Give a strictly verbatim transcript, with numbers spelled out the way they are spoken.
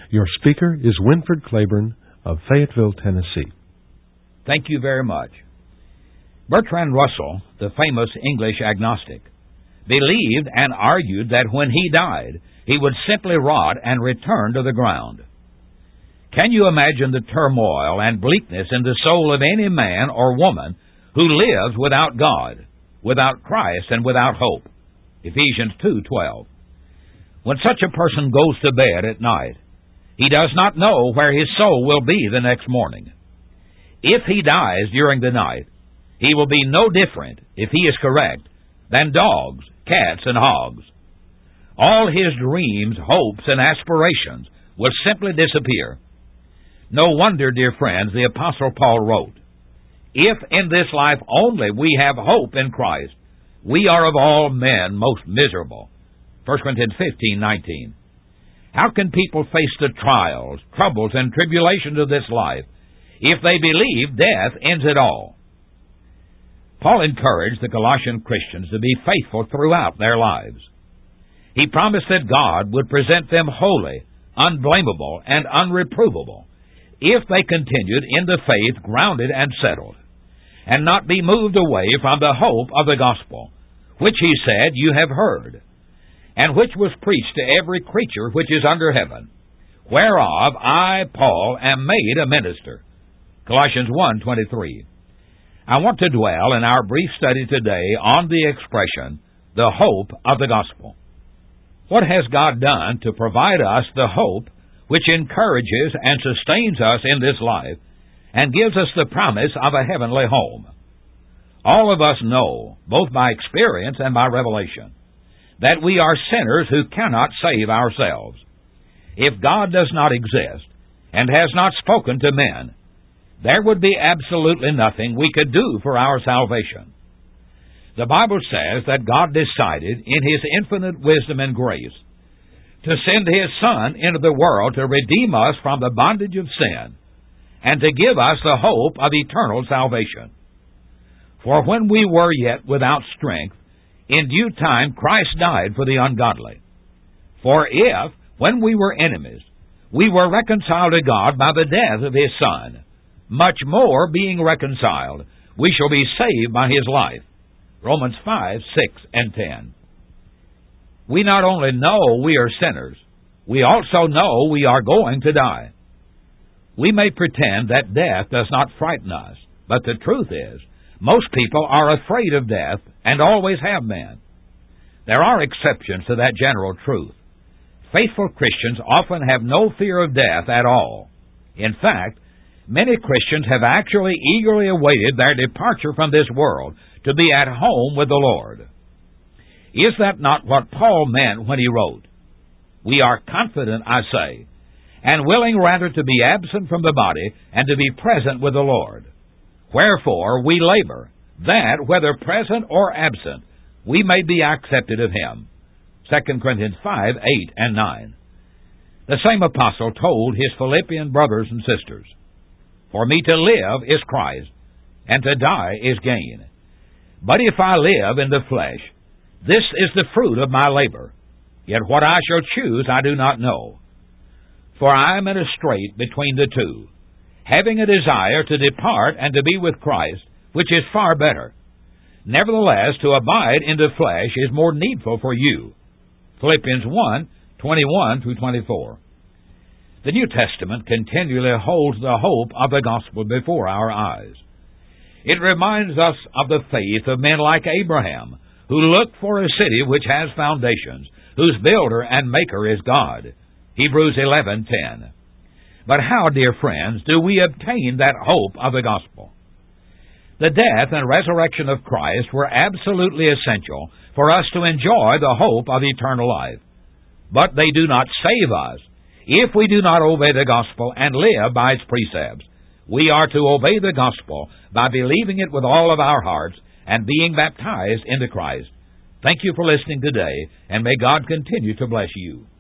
Your speaker is Winford Claiborne of Fayetteville, Tennessee. Thank you very much. Bertrand Russell, the famous English agnostic, believed and argued that when he died, he would simply rot and return to the ground. Can you imagine the turmoil and bleakness in the soul of any man or woman who lives without God, without Christ, and without hope? Ephesians two twelve. When such a person goes to bed at night, he does not know where his soul will be the next morning. If he dies during the night, he will be no different, if he is correct, than dogs, cats, and hogs. All his dreams, hopes, and aspirations will simply disappear. No wonder, dear friends, the Apostle Paul wrote, "If in this life only we have hope in Christ, we are of all men most miserable." First Corinthians fifteen nineteen. How can people face the trials, troubles, and tribulations of this life if they believe death ends it all? Paul encouraged the Colossian Christians to be faithful throughout their lives. He promised that God would present them holy, unblameable, and unreprovable if they continued in the faith grounded and settled, and not be moved away from the hope of the gospel, which he said you have heard, and which was preached to every creature which is under heaven, whereof I, Paul, am made a minister. Colossians one twenty-three. I want to dwell in our brief study today on the expression, the hope of the gospel. What has God done to provide us the hope which encourages and sustains us in this life and gives us the promise of a heavenly home? All of us know, both by experience and by revelation, that we are sinners who cannot save ourselves. If God does not exist and has not spoken to men, there would be absolutely nothing we could do for our salvation. The Bible says that God decided, in His infinite wisdom and grace, to send His Son into the world to redeem us from the bondage of sin and to give us the hope of eternal salvation. For when we were yet without strength, in due time Christ died for the ungodly. For if, when we were enemies, we were reconciled to God by the death of His Son, much more, being reconciled, we shall be saved by His life. Romans five, six, and ten. We not only know we are sinners, we also know we are going to die. We may pretend that death does not frighten us, but the truth is, most people are afraid of death and always have been. There are exceptions to that general truth. Faithful Christians often have no fear of death at all. In fact, many Christians have actually eagerly awaited their departure from this world to be at home with the Lord. Is that not what Paul meant when he wrote, "We are confident, I say, and willing rather to be absent from the body and to be present with the Lord. Wherefore we labor, that, whether present or absent, we may be accepted of Him." Second Corinthians five, eight, and nine. The same apostle told his Philippian brothers and sisters, "For me to live is Christ, and to die is gain. But if I live in the flesh, this is the fruit of my labor. Yet what I shall choose I do not know. For I am in a strait between the two, having a desire to depart and to be with Christ, which is far better. Nevertheless, to abide in the flesh is more needful for you." Philippians one, twenty-one through twenty-four. The New Testament continually holds the hope of the gospel before our eyes. It reminds us of the faith of men like Abraham, who looked for a city which has foundations, whose builder and maker is God. Hebrews eleven ten. But how, dear friends, do we obtain that hope of the gospel? The death and resurrection of Christ were absolutely essential for us to enjoy the hope of eternal life. But they do not save us if we do not obey the gospel and live by its precepts. We are to obey the gospel by believing it with all of our hearts and being baptized into Christ. Thank you for listening today, and may God continue to bless you.